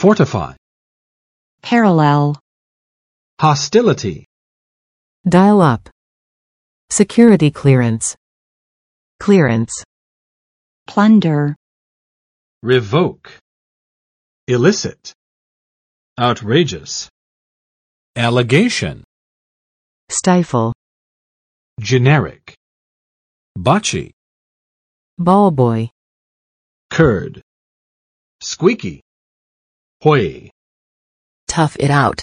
fortify, parallel, hostility, Dial up. Security clearance. Clearance. plunder, revoke, illicit, outrageous, allegation, Stifle. generic, bocce, Ball boy. curd, squeaky, hoy. Tough it out.